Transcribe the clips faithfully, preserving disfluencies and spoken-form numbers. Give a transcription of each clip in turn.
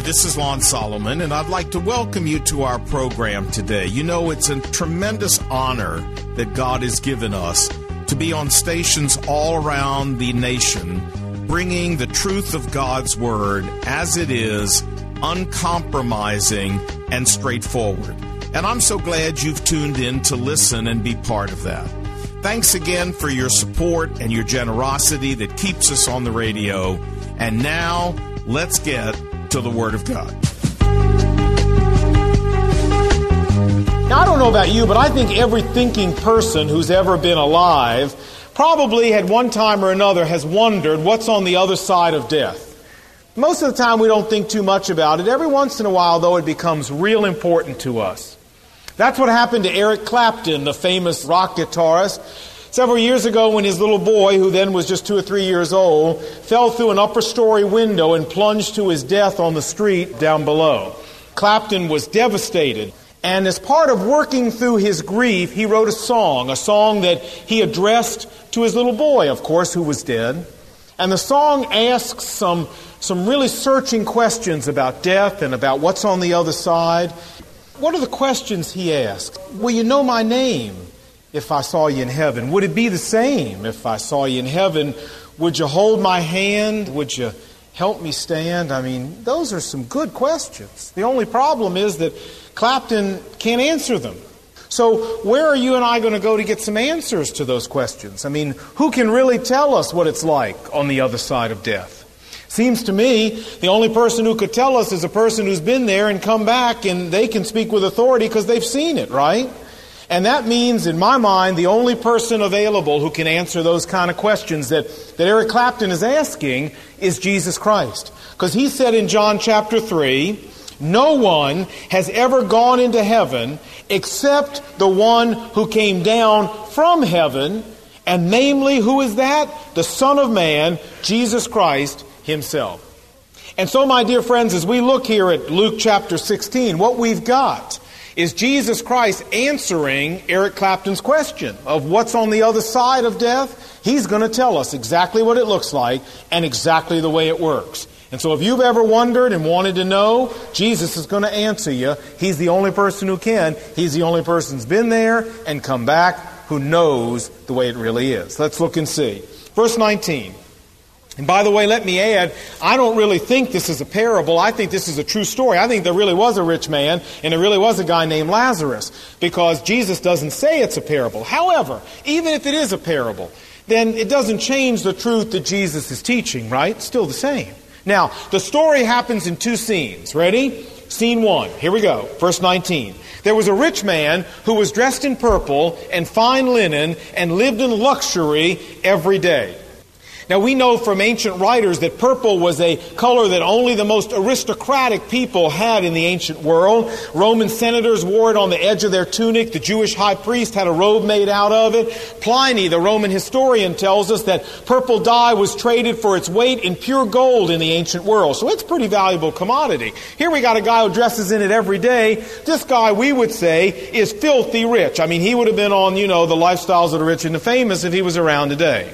this is Lon Solomon, and I'd like to welcome you to our program today. You know, it's a tremendous honor that God has given us to be on stations all around the nation, bringing the truth of God's Word as it is, uncompromising and straightforward. And I'm so glad you've tuned in to listen and be part of that. Thanks again for your support and your generosity that keeps us on the radio. And now, let's get to the Word of God. Now, I don't know about you, but I think every thinking person who's ever been alive probably at one time or another has wondered what's on the other side of death. Most of the time we don't think too much about it. Every once in a while, though, it becomes real important to us. That's what happened to Eric Clapton, the famous rock guitarist. Several years ago when his little boy, who then was just two or three years old, fell through an upper story window and plunged to his death on the street down below. Clapton was devastated. And as part of working through his grief, he wrote a song, a song that he addressed to his little boy, of course, who was dead. And the song asks some, some really searching questions about death and about what's on the other side. What are the questions he asked? Will you know my name if I saw you in heaven? Would it be the same if I saw you in heaven? Would you hold my hand? Would you help me stand? I mean, those are some good questions. The only problem is that Clapton can't answer them. So where are you and I going to go to get some answers to those questions? I mean, who can really tell us what it's like on the other side of death? Seems to me the only person who could tell us is a person who's been there and come back, and they can speak with authority because they've seen it, right? And that means, in my mind, the only person available who can answer those kind of questions that, that Eric Clapton is asking is Jesus Christ. Because he said in John chapter three, no one has ever gone into heaven except the one who came down from heaven, and namely, who is that? The Son of Man, Jesus Christ himself. And so, my dear friends, as we look here at Luke chapter sixteen, what we've got is Jesus Christ answering Eric Clapton's question of what's on the other side of death. He's going to tell us exactly what it looks like and exactly the way it works. And so if you've ever wondered and wanted to know, Jesus is going to answer you. He's the only person who can. He's the only person who's been there and come back who knows the way it really is. Let's look and see. Verse nineteen. And by the way, let me add, I don't really think this is a parable. I think this is a true story. I think there really was a rich man, and there really was a guy named Lazarus, because Jesus doesn't say it's a parable. However, even if it is a parable, then it doesn't change the truth that Jesus is teaching, right? It's still the same. Now, the story happens in two scenes. Ready? Scene one. Here we go. Verse nineteen. There was a rich man who was dressed in purple and fine linen and lived in luxury every day. Now, we know from ancient writers that purple was a color that only the most aristocratic people had in the ancient world. Roman senators wore it on the edge of their tunic. The Jewish high priest had a robe made out of it. Pliny, the Roman historian, tells us that purple dye was traded for its weight in pure gold in the ancient world. So it's a pretty valuable commodity. Here we got a guy who dresses in it every day. This guy, we would say, is filthy rich. I mean, he would have been on, you know, the lifestyles of the rich and the famous if he was around today.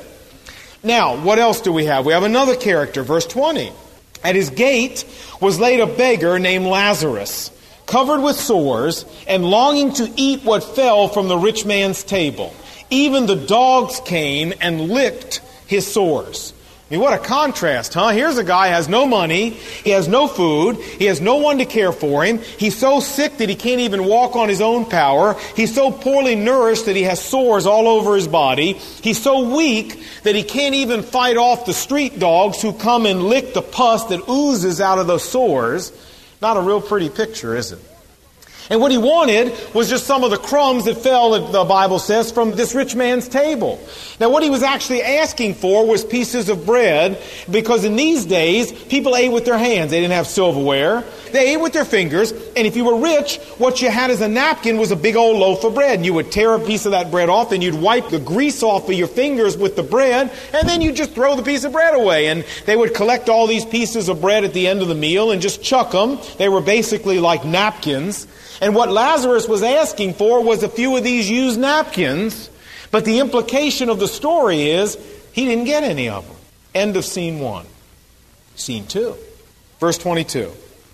Now, what else do we have? We have another character, verse twenty. At his gate was laid a beggar named Lazarus, covered with sores and longing to eat what fell from the rich man's table. Even the dogs came and licked his sores. I mean, what a contrast, huh? Here's a guy who has no money, he has no food, he has no one to care for him, he's so sick that he can't even walk on his own power, he's so poorly nourished that he has sores all over his body, he's so weak that he can't even fight off the street dogs who come and lick the pus that oozes out of those sores. Not a real pretty picture, is it? And what he wanted was just some of the crumbs that fell, the Bible says, from this rich man's table. Now, what he was actually asking for was pieces of bread, because in these days, people ate with their hands. They didn't have silverware. They ate with their fingers, and if you were rich, what you had as a napkin was a big old loaf of bread. And you would tear a piece of that bread off, and you'd wipe the grease off of your fingers with the bread, and then you'd just throw the piece of bread away. And they would collect all these pieces of bread at the end of the meal and just chuck them. They were basically like napkins. And what Lazarus was asking for was a few of these used napkins. But the implication of the story is he didn't get any of them. End of scene one. Scene two. Verse twenty-two.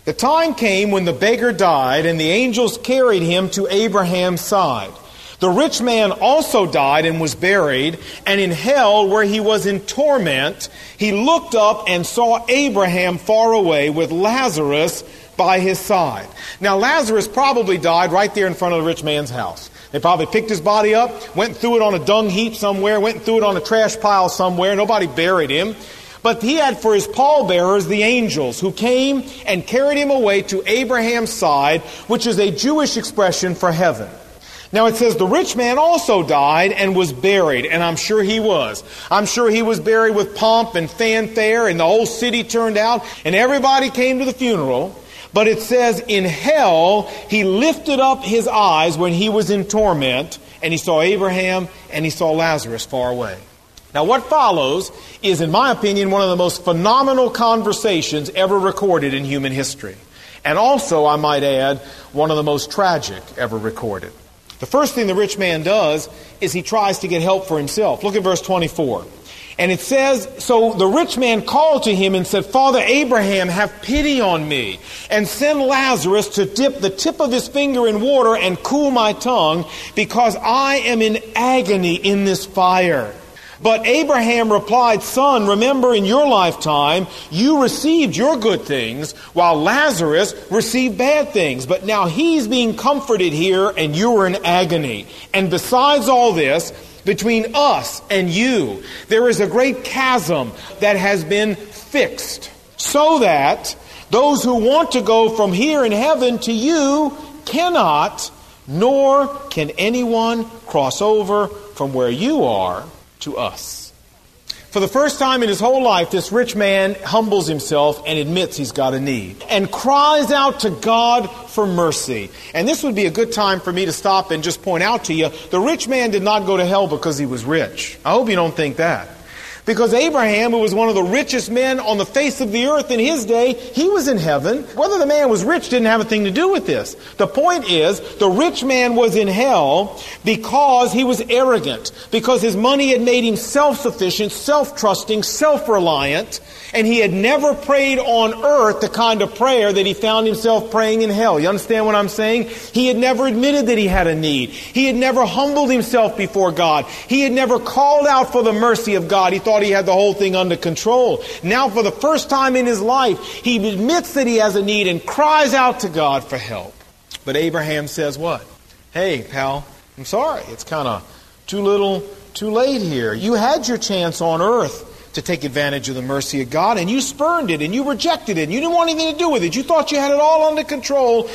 The time came when the beggar died, and the angels carried him to Abraham's side. The rich man also died and was buried, and in hell, where he was in torment, he looked up and saw Abraham far away with Lazarus by his side. Now, Lazarus probably died right there in front of the rich man's house. They probably picked his body up, went and threw it on a dung heap somewhere, went and threw it on a trash pile somewhere. Nobody buried him. But he had for his pallbearers the angels, who came and carried him away to Abraham's side, which is a Jewish expression for heaven. Now it says the rich man also died and was buried, and I'm sure he was. I'm sure he was buried with pomp and fanfare, and the whole city turned out, and everybody came to the funeral. But it says in hell, he lifted up his eyes when he was in torment, and he saw Abraham and he saw Lazarus far away. Now what follows is, in my opinion, one of the most phenomenal conversations ever recorded in human history. And also, I might add, one of the most tragic ever recorded. The first thing the rich man does is he tries to get help for himself. Look at verse twenty-four. And it says, so the rich man called to him and said, Father Abraham, have pity on me, and send Lazarus to dip the tip of his finger in water and cool my tongue, because I am in agony in this fire. But Abraham replied, Son, remember in your lifetime you received your good things, while Lazarus received bad things. But now he's being comforted here, and you are in agony. And besides all this, between us and you, there is a great chasm that has been fixed, so that those who want to go from here in heaven to you cannot, nor can anyone cross over from where you are to us. For the first time in his whole life, this rich man humbles himself and admits he's got a need, and cries out to God for mercy. And this would be a good time for me to stop and just point out to you, the rich man did not go to hell because he was rich. I hope you don't think that. Because Abraham, who was one of the richest men on the face of the earth in his day, he was in heaven. Whether the man was rich didn't have a thing to do with this. The point is, the rich man was in hell because he was arrogant, because his money had made him self-sufficient, self-trusting, self-reliant, and he had never prayed on earth the kind of prayer that he found himself praying in hell. You understand what I'm saying? He had never admitted that he had a need. He had never humbled himself before God. He had never called out for the mercy of God. He thought he had the whole thing under control. Now, for the first time in his life, he admits that he has a need and cries out to God for help. But Abraham says what? Hey, pal, I'm sorry. It's kind of too little, too late here. You had your chance on earth to take advantage of the mercy of God, and you spurned it, and you rejected it, and you didn't want anything to do with it. You thought you had it all under control.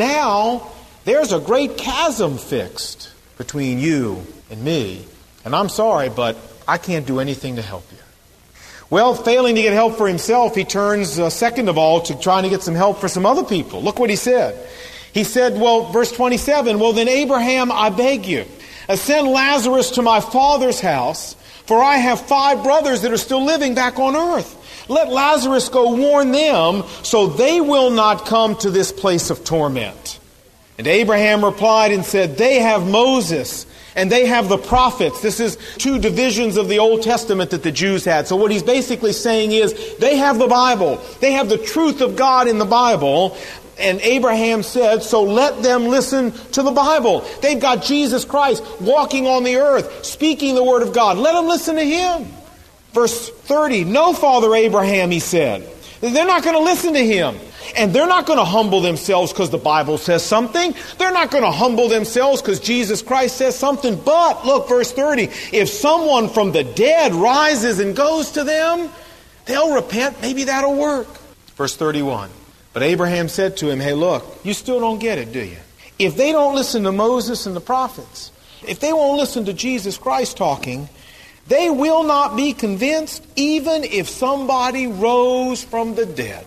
Now, there's a great chasm fixed between you and me. And I'm sorry, but I can't do anything to help you. Well, failing to get help for himself, he turns, uh, second of all, to trying to get some help for some other people. Look what he said. He said, well, verse twenty-seven, well then, Abraham, I beg you, send Lazarus to my father's house, for I have five brothers that are still living back on earth. Let Lazarus go warn them, so they will not come to this place of torment. And Abraham replied and said, they have Moses, and they have the prophets. This is two divisions of the Old Testament that the Jews had. So what he's basically saying is, they have the Bible. They have the truth of God in the Bible. And Abraham said, so let them listen to the Bible. They've got Jesus Christ walking on the earth, speaking the Word of God. Let them listen to Him. Verse thirty, no, Father Abraham, he said. They're not going to listen to him. And they're not going to humble themselves because the Bible says something. They're not going to humble themselves because Jesus Christ says something. But, look, verse thirty, if someone from the dead rises and goes to them, they'll repent. Maybe that'll work. Verse thirty-one, but Abraham said to him, hey, look, you still don't get it, do you? If they don't listen to Moses and the prophets, if they won't listen to Jesus Christ talking, they will not be convinced even if somebody rose from the dead.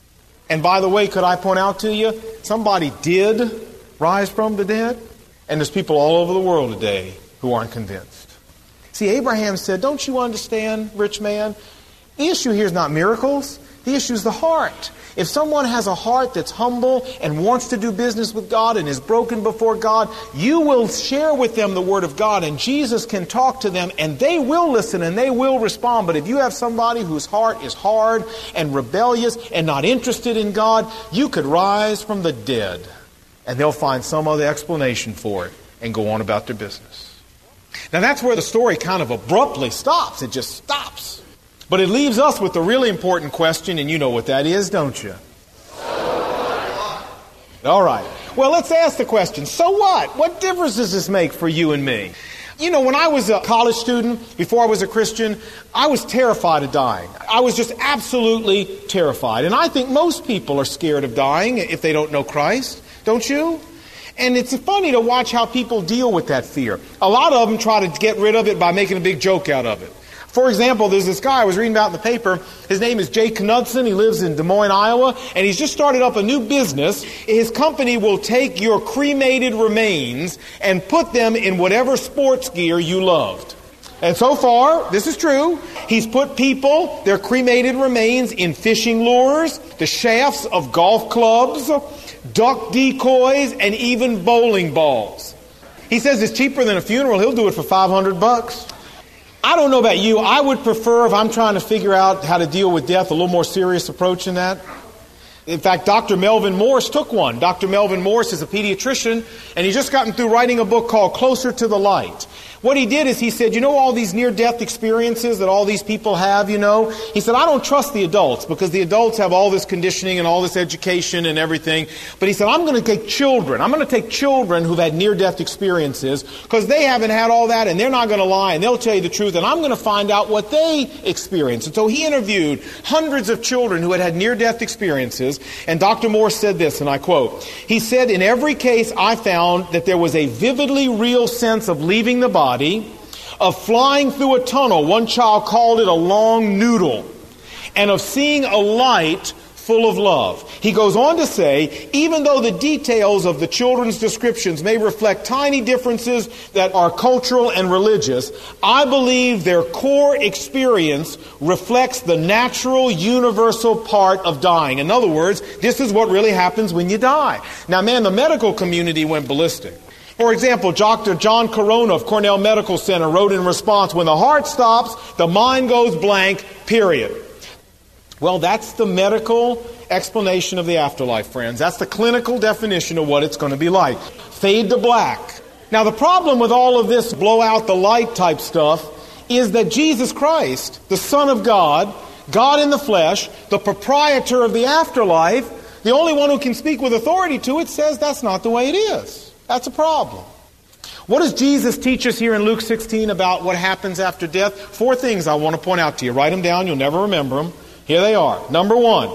And by the way, could I point out to you, somebody did rise from the dead, and there's people all over the world today who aren't convinced. See, Abraham said, don't you understand, rich man? The issue here is not miracles. The issue is the heart. If someone has a heart that's humble and wants to do business with God and is broken before God, you will share with them the Word of God, and Jesus can talk to them, and they will listen and they will respond. But if you have somebody whose heart is hard and rebellious and not interested in God, you could rise from the dead, and they'll find some other explanation for it and go on about their business. Now that's where the story kind of abruptly stops. It just stops. But it leaves us with the really important question, and you know what that is, don't you? All right. Well, let's ask the question, so what? What difference does this make for you and me? You know, when I was a college student, before I was a Christian, I was terrified of dying. I was just absolutely terrified. And I think most people are scared of dying if they don't know Christ, don't you? And it's funny to watch how people deal with that fear. A lot of them try to get rid of it by making a big joke out of it. For example, there's this guy I was reading about in the paper. His name is Jay Knudsen. He lives in Des Moines, Iowa, and he's just started up a new business. His company will take your cremated remains and put them in whatever sports gear you loved. And so far, this is true, he's put people, their cremated remains, in fishing lures, the shafts of golf clubs, duck decoys, and even bowling balls. He says it's cheaper than a funeral. He'll do it for five hundred bucks. I don't know about you. I would prefer, if I'm trying to figure out how to deal with death, a little more serious approach than that. In fact, Doctor Melvin Morse took one. Doctor Melvin Morse is a pediatrician, and he's just gotten through writing a book called Closer to the Light. What he did is he said, you know all these near-death experiences that all these people have, you know? He said, I don't trust the adults because the adults have all this conditioning and all this education and everything. But he said, I'm going to take children. I'm going to take children who've had near-death experiences because they haven't had all that and they're not going to lie and they'll tell you the truth, and I'm going to find out what they experienced. And so he interviewed hundreds of children who had had near-death experiences, and Doctor Morse said this, and I quote, he said, in every case I found that there was a vividly real sense of leaving the body, of flying through a tunnel, one child called it a long noodle, and of seeing a light full of love. He goes on to say, even though the details of the children's descriptions may reflect tiny differences that are cultural and religious, I believe their core experience reflects the natural, universal part of dying. In other words, this is what really happens when you die. Now, man, the medical community went ballistic. For example, Doctor John Corona of Cornell Medical Center wrote in response, when the heart stops, the mind goes blank, period. Well, that's the medical explanation of the afterlife, friends. That's the clinical definition of what it's going to be like. Fade to black. Now, the problem with all of this blow out the light type stuff is that Jesus Christ, the Son of God, God in the flesh, the proprietor of the afterlife, the only one who can speak with authority to it, says that's not the way it is. That's a problem. What does Jesus teach us here in Luke sixteen about what happens after death? Four things I want to point out to you. Write them down. You'll never remember them. Here they are. Number one,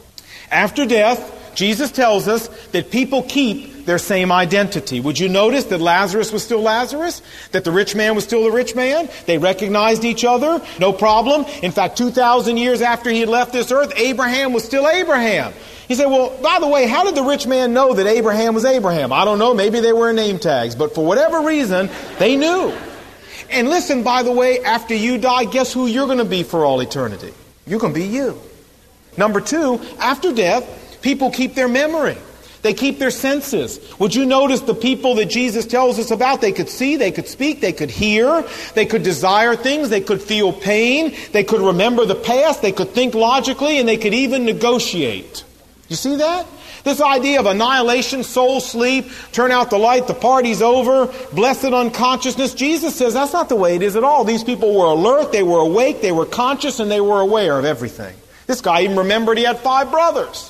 after death, Jesus tells us that people keep their same identity. Would you notice that Lazarus was still Lazarus? That the rich man was still the rich man? They recognized each other. No problem. In fact, two thousand years after he had left this earth, Abraham was still Abraham. He said, well, by the way, how did the rich man know that Abraham was Abraham? I don't know. Maybe they were name tags. But for whatever reason, they knew. And listen, by the way, after you die, guess who you're going to be for all eternity? You're going to be you. Number two, after death, people keep their memory. They keep their senses. Would you notice the people that Jesus tells us about? They could see, they could speak, they could hear, they could desire things, they could feel pain, they could remember the past, they could think logically, and they could even negotiate. You see that? This idea of annihilation, soul sleep, turn out the light, the party's over, blessed unconsciousness. Jesus says that's not the way it is at all. These people were alert, they were awake, they were conscious, and they were aware of everything. This guy even remembered he had five brothers.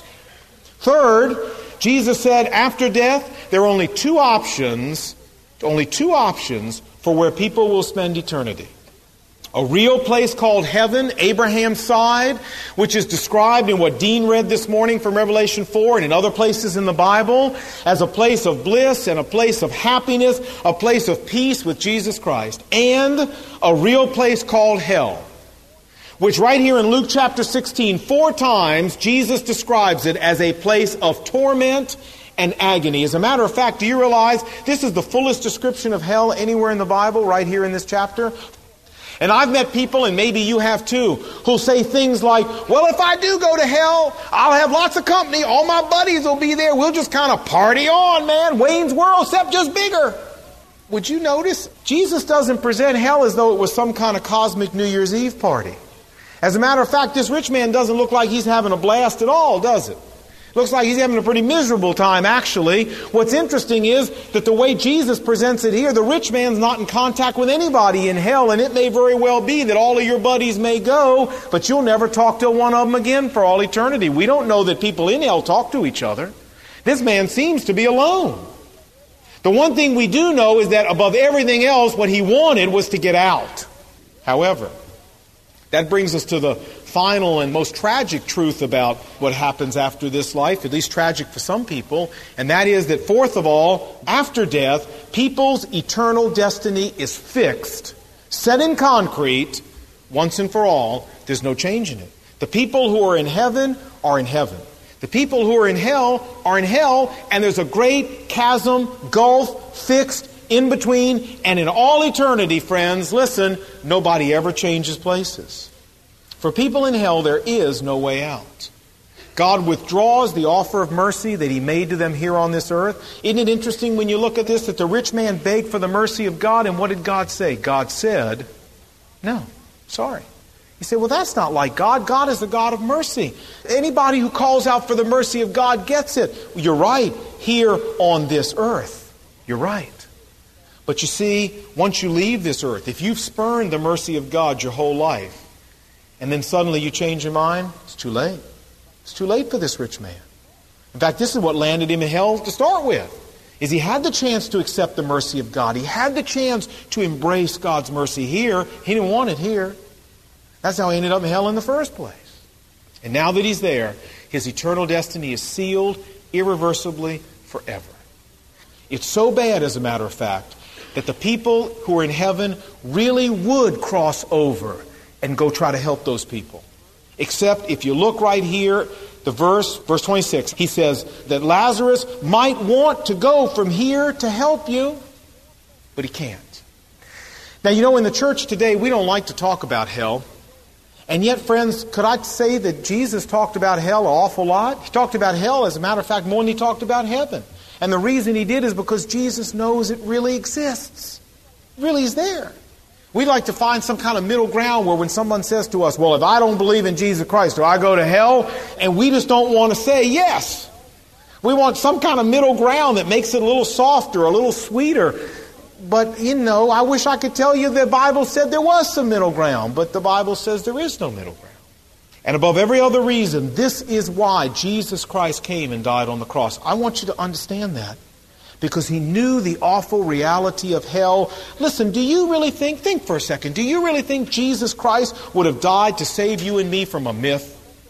Third, Jesus said after death, there are only two options, only two options for where people will spend eternity. A real place called heaven, Abraham's side, which is described in what Dean read this morning from Revelation four and in other places in the Bible as a place of bliss and a place of happiness, a place of peace with Jesus Christ. And a real place called hell, which right here in Luke chapter sixteen, four times Jesus describes it as a place of torment and agony. As a matter of fact, do you realize this is the fullest description of hell anywhere in the Bible, right here in this chapter? And I've met people, and maybe you have too, who'll say things like, well, if I do go to hell, I'll have lots of company. All my buddies will be there. We'll just kind of party on, man. Wayne's World, except just bigger. Would you notice? Jesus doesn't present hell as though it was some kind of cosmic New Year's Eve party. As a matter of fact, this rich man doesn't look like he's having a blast at all, does it? Looks like he's having a pretty miserable time, actually. What's interesting is that the way Jesus presents it here, the rich man's not in contact with anybody in hell, and it may very well be that all of your buddies may go, but you'll never talk to one of them again for all eternity. We don't know that people in hell talk to each other. This man seems to be alone. The one thing we do know is that above everything else, what he wanted was to get out. However, that brings us to the final and most tragic truth about what happens after this life, at least tragic for some people, and that is that, fourth of all, after death, people's eternal destiny is fixed, set in concrete, once and for all. There's no change in it. The people who are in heaven are in heaven. The people who are in hell are in hell, and there's a great chasm, gulf, fixed in between, and in all eternity, friends, listen, nobody ever changes places. For people in hell, there is no way out. God withdraws the offer of mercy that He made to them here on this earth. Isn't it interesting when you look at this that the rich man begged for the mercy of God, and what did God say? God said, no, sorry. You say, well, that's not like God. God is the God of mercy. Anybody who calls out for the mercy of God gets it. You're right, here on this earth. You're right. But you see, once you leave this earth, if you've spurned the mercy of God your whole life, and then suddenly you change your mind, it's too late. It's too late for this rich man. In fact, this is what landed him in hell to start with, is he had the chance to accept the mercy of God. He had the chance to embrace God's mercy here. He didn't want it here. That's how he ended up in hell in the first place. And now that he's there, his eternal destiny is sealed irreversibly forever. It's so bad, as a matter of fact, that the people who are in heaven really would cross over and go try to help those people. Except if you look right here, the verse, verse twenty-six, he says that Lazarus might want to go from here to help you, but he can't. Now, you know, in the church today, we don't like to talk about hell. And yet, friends, could I say that Jesus talked about hell an awful lot? He talked about hell, as a matter of fact, more than he talked about heaven. And the reason he did is because Jesus knows it really exists. It really is there. We like to find some kind of middle ground where when someone says to us, well, if I don't believe in Jesus Christ, do I go to hell? And we just don't want to say yes. We want some kind of middle ground that makes it a little softer, a little sweeter. But, you know, I wish I could tell you the Bible said there was some middle ground, but the Bible says there is no middle ground. And above every other reason, this is why Jesus Christ came and died on the cross. I want you to understand that. Because He knew the awful reality of hell. Listen, do you really think, think for a second, do you really think Jesus Christ would have died to save you and me from a myth?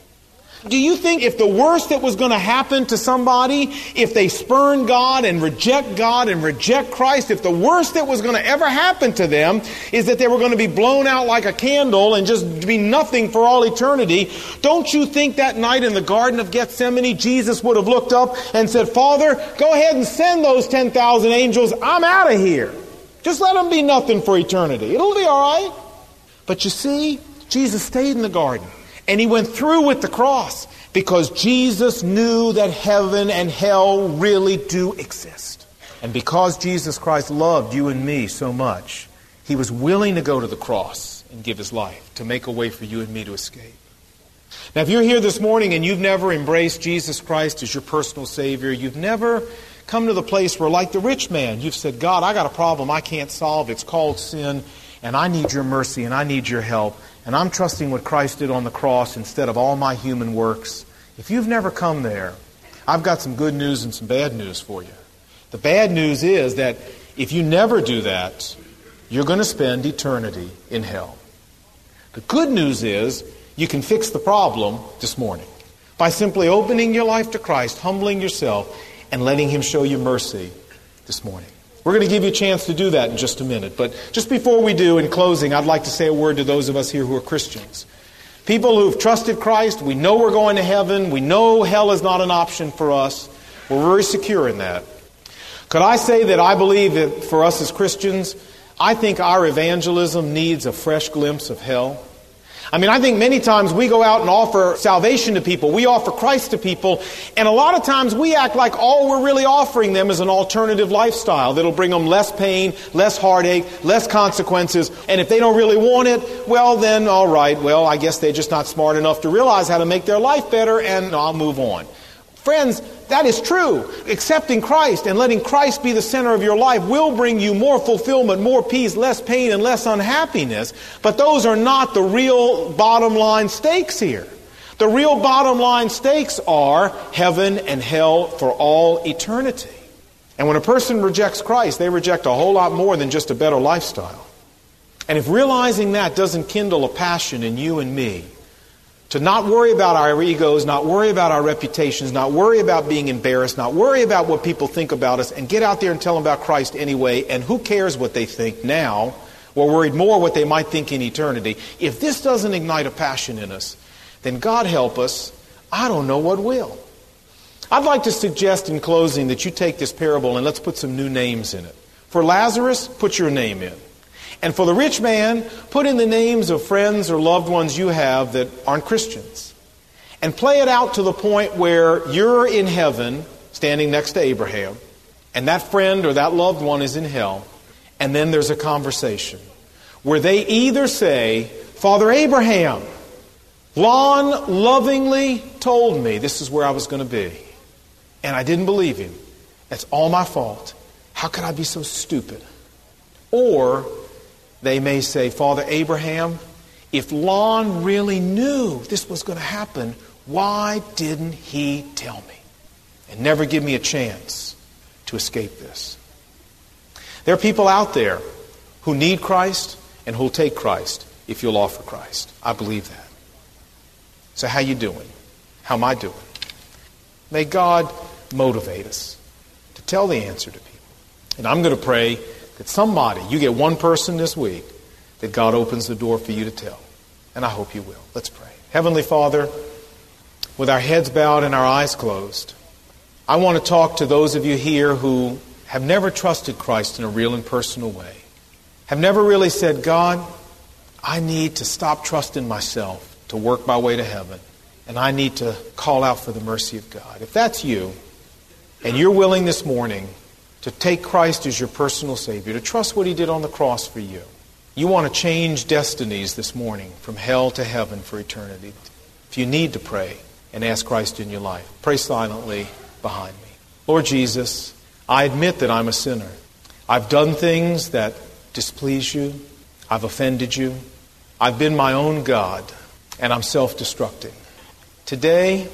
Do you think if the worst that was going to happen to somebody, if they spurn God and reject God and reject Christ, if the worst that was going to ever happen to them is that they were going to be blown out like a candle and just be nothing for all eternity, don't you think that night in the Garden of Gethsemane, Jesus would have looked up and said, Father, go ahead and send those ten thousand angels. I'm out of here. Just let them be nothing for eternity. It'll be all right. But you see, Jesus stayed in the garden. And He went through with the cross because Jesus knew that heaven and hell really do exist. And because Jesus Christ loved you and me so much, He was willing to go to the cross and give His life to make a way for you and me to escape. Now, if you're here this morning and you've never embraced Jesus Christ as your personal Savior, you've never come to the place where, like the rich man, you've said, God, I got a problem I can't solve. It's called sin, and I need your mercy and I need your help. And I'm trusting what Christ did on the cross instead of all my human works. If you've never come there, I've got some good news and some bad news for you. The bad news is that if you never do that, you're going to spend eternity in hell. The good news is you can fix the problem this morning by simply opening your life to Christ, humbling yourself, and letting Him show you mercy this morning. We're going to give you a chance to do that in just a minute. But just before we do, in closing, I'd like to say a word to those of us here who are Christians. People who've trusted Christ, we know we're going to heaven. We know hell is not an option for us. We're very secure in that. Could I say that I believe that for us as Christians, I think our evangelism needs a fresh glimpse of hell. I mean, I think many times we go out and offer salvation to people. We offer Christ to people. And a lot of times we act like all we're really offering them is an alternative lifestyle that'll bring them less pain, less heartache, less consequences. And if they don't really want it, well then, all right, well, I guess they're just not smart enough to realize how to make their life better, and I'll move on. Friends, that is true. Accepting Christ and letting Christ be the center of your life will bring you more fulfillment, more peace, less pain, and less unhappiness. But those are not the real bottom line stakes here. The real bottom line stakes are heaven and hell for all eternity. And when a person rejects Christ, they reject a whole lot more than just a better lifestyle. And if realizing that doesn't kindle a passion in you and me, to not worry about our egos, not worry about our reputations, not worry about being embarrassed, not worry about what people think about us, and get out there and tell them about Christ anyway, and who cares what they think now? We're worried more what they might think in eternity. If this doesn't ignite a passion in us, then God help us, I don't know what will. I'd like to suggest in closing that you take this parable and let's put some new names in it. For Lazarus, put your name in. And for the rich man, put in the names of friends or loved ones you have that aren't Christians. And play it out to the point where you're in heaven, standing next to Abraham, and that friend or that loved one is in hell. And then there's a conversation where they either say, Father Abraham, Lon lovingly told me this is where I was going to be. And I didn't believe him. That's all my fault. How could I be so stupid? Or they may say, Father Abraham, if Lon really knew this was going to happen, why didn't he tell me? And never give me a chance to escape this. There are people out there who need Christ and who will take Christ if you'll offer Christ. I believe that. So how you doing? How am I doing? May God motivate us to tell the answer to people. And I'm going to pray that somebody, you get one person this week, that God opens the door for you to tell. And I hope you will. Let's pray. Heavenly Father, with our heads bowed and our eyes closed, I want to talk to those of you here who have never trusted Christ in a real and personal way. Have never really said, God, I need to stop trusting myself to work my way to heaven. And I need to call out for the mercy of God. If that's you, and you're willing this morning to take Christ as your personal Savior, to trust what He did on the cross for you. You want to change destinies this morning from hell to heaven for eternity. If you need to pray and ask Christ in your life, pray silently behind me. Lord Jesus, I admit that I'm a sinner. I've done things that displease you. I've offended you. I've been my own God, and I'm self-destructing. Today,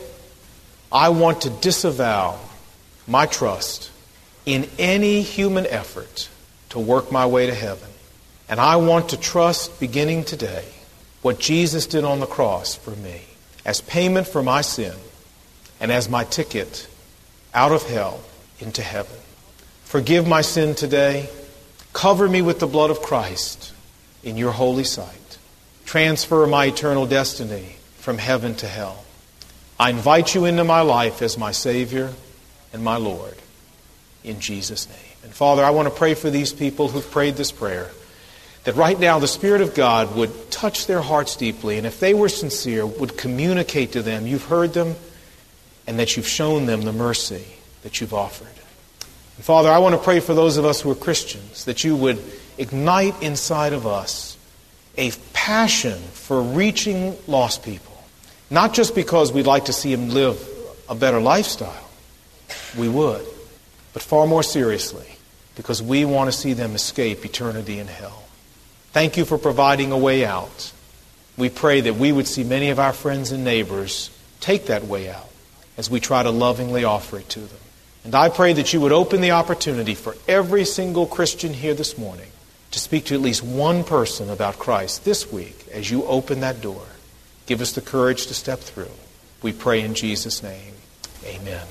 I want to disavow my trust in any human effort to work my way to heaven. And I want to trust, beginning today, what Jesus did on the cross for me as payment for my sin and as my ticket out of hell into heaven. Forgive my sin today. Cover me with the blood of Christ in your holy sight. Transfer my eternal destiny from heaven to hell. I invite you into my life as my Savior and my Lord. In Jesus' name. And Father, I want to pray for these people who've prayed this prayer, that right now the Spirit of God would touch their hearts deeply, and if they were sincere, would communicate to them you've heard them and that you've shown them the mercy that you've offered. And Father, I want to pray for those of us who are Christians, that you would ignite inside of us a passion for reaching lost people, not just because we'd like to see them live a better lifestyle. We would. But far more seriously, because we want to see them escape eternity in hell. Thank you for providing a way out. We pray that we would see many of our friends and neighbors take that way out as we try to lovingly offer it to them. And I pray that you would open the opportunity for every single Christian here this morning to speak to at least one person about Christ this week as you open that door. Give us the courage to step through. We pray in Jesus' name. Amen.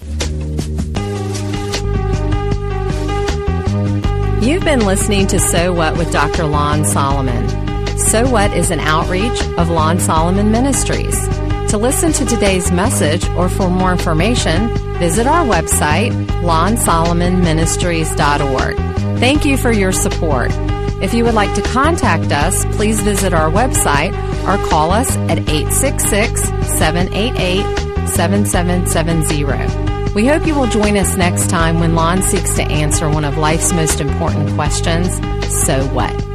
You've been listening to So What with Doctor Lon Solomon. So What is an outreach of Lon Solomon Ministries. To listen to today's message or for more information, visit our website, lon solomon ministries dot org. Thank you for your support. If you would like to contact us, please visit our website or call us at eight six six, seven eight eight, seven seven seven zero. We hope you will join us next time when Lon seeks to answer one of life's most important questions, so what?